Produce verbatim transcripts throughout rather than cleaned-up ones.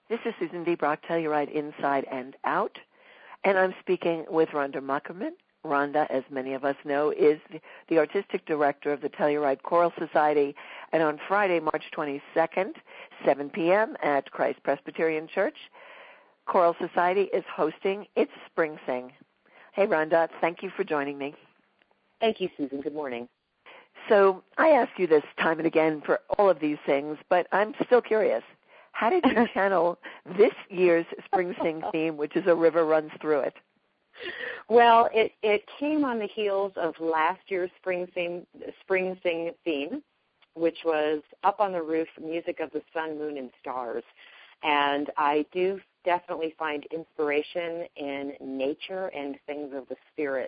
This is Susan D. Brock, Telluride Inside and Out, and I'm speaking with Rhonda Muckerman. Rhonda, as many of us know, is the artistic director of the Telluride Choral Society, and on Friday, March twenty-second, seven p.m. at Christ Presbyterian Church, Choral Society is hosting its Spring Sing. Hey, Rhonda, thank you for joining me. Thank you, Susan. Good morning. So I ask you this time and again for all of these things, but I'm still curious. How did you channel this year's Spring Sing theme, which is a river runs through it? Well, it, it came on the heels of last year's Spring Sing, Spring Sing theme, which was Up on the Roof, Music of the Sun, Moon, and Stars. And I do definitely find inspiration in nature and things of the spirit.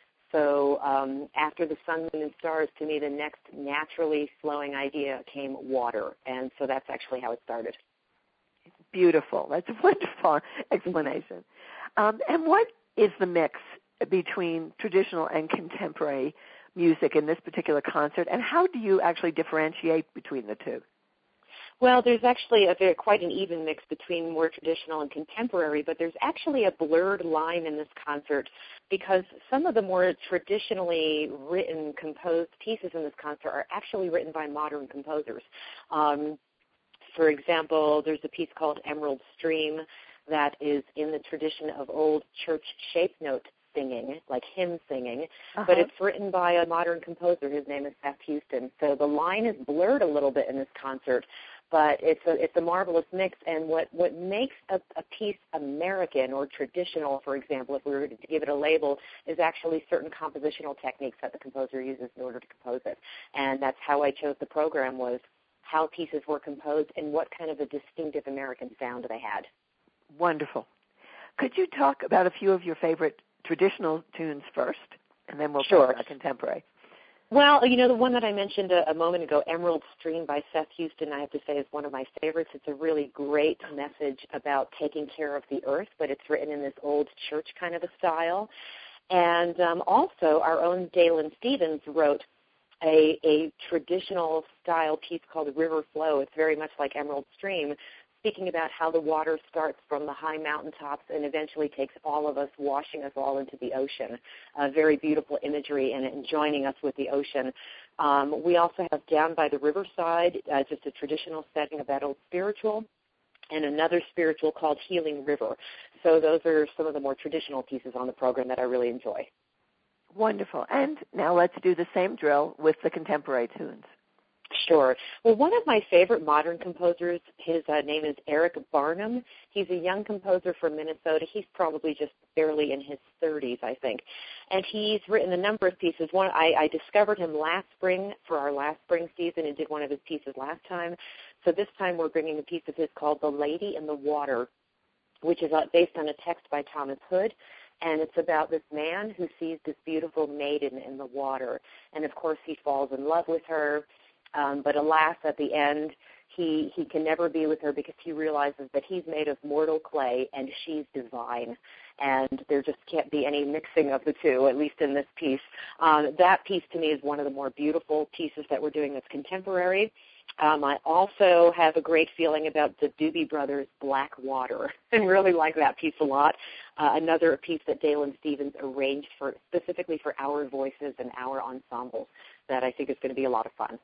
So um, after the sun, moon, and stars, to me, the next naturally flowing idea came water. And so that's actually how it started. Beautiful. That's a wonderful explanation. Um, and what is the mix between traditional and contemporary music in this particular concert, and how do you actually differentiate between the two? Well, there's actually a very, quite an even mix between more traditional and contemporary, but there's actually a blurred line in this concert because some of the more traditionally written, composed pieces in this concert are actually written by modern composers. Um, For example, there's a piece called Emerald Stream that is in the tradition of old church shape note singing, like hymn singing, uh-huh. but it's written by a modern composer. His name is Seth Houston. So the line is blurred a little bit in this concert, but it's a it's a marvelous mix. And what, what makes a, a piece American or traditional, for example, if we were to give it a label, is actually certain compositional techniques that the composer uses in order to compose it. And that's how I chose the program, was how pieces were composed and what kind of a distinctive American sound they had. Wonderful. Could you talk about a few of your favorite traditional tunes first, and then we'll sure. talk about contemporary? Well, you know, the one that I mentioned a, a moment ago, Emerald Stream by Seth Houston, I have to say is one of my favorites. It's a really great message about taking care of the earth, but it's written in this old church kind of a style. And um, also our own Dalen Stevens wrote A, a traditional style piece called River Flow. It's very much like Emerald Stream, speaking about how the water starts from the high mountaintops and eventually takes all of us, washing us all into the ocean. Uh, very beautiful imagery and, and joining us with the ocean. Um, we also have Down by the Riverside, uh, just a traditional setting of that old spiritual, and another spiritual called Healing River. So those are some of the more traditional pieces on the program that I really enjoy. Wonderful. And now let's do the same drill with the contemporary tunes. Sure. Well, one of my favorite modern composers, his uh, name is Eric Barnum. He's a young composer from Minnesota. He's probably just barely in his thirties, I think. And he's written a number of pieces. One, I, I discovered him last spring for our last spring season and did one of his pieces last time. So this time we're bringing a piece of his called The Lady in the Water, which is uh, based on a text by Thomas Hood. And it's about this man who sees this beautiful maiden in the water. And, of course, he falls in love with her. Um, but alas, at the end, he, he can never be with her because he realizes that he's made of mortal clay and she's divine. And there just can't be any mixing of the two, at least in this piece. Um, that piece, to me, is one of the more beautiful pieces that we're doing that's contemporary. Um, I also have a great feeling about the Doobie Brothers' Black Water and really like that piece a lot. Uh, another piece that Dalen Stevens arranged for specifically for our voices and our ensembles that I think is going to be a lot of fun.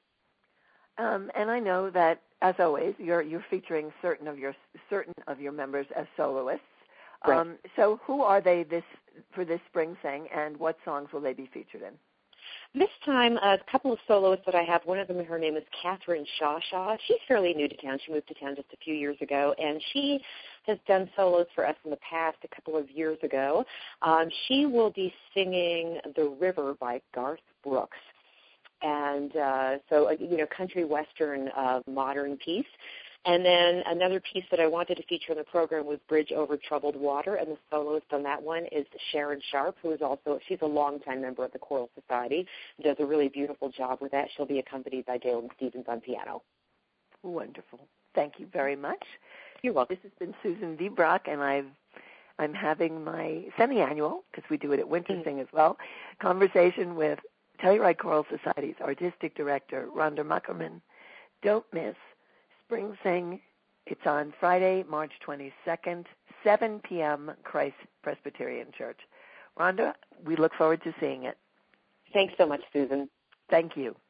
Um, and I know that, as always, you're you're featuring certain of your certain of your members as soloists. Right. Um, so who are they this for this Spring Sing, and what songs will they be featured in? This time, a couple of soloists that I have, one of them, her name is Catherine Shawshaw. She's fairly new to town. She moved to town just a few years ago, and she has done solos for us in the past a couple of years ago. Um, she will be singing The River by Garth Brooks. And uh, so, you know, country western uh, modern piece. And then another piece that I wanted to feature in the program was Bridge Over Troubled Water, and the soloist on that one is Sharon Sharp, who is also, she's a longtime member of the Choral Society, does a really beautiful job with that. She'll be accompanied by Dalen Stevens on piano. Wonderful. Thank you very much. You're welcome. This has been Susan D. Brock, and I've, I'm having my semi-annual, because we do it at Winter mm-hmm. Sing as well, conversation with Telluride Choral Society's Artistic Director, Rhonda Muckerman. Don't miss Spring Sing It's on Friday, March twenty-second, seven p.m., Christ Presbyterian Church. Rhonda, we look forward to seeing it. Thanks so much, Susan. Thank you.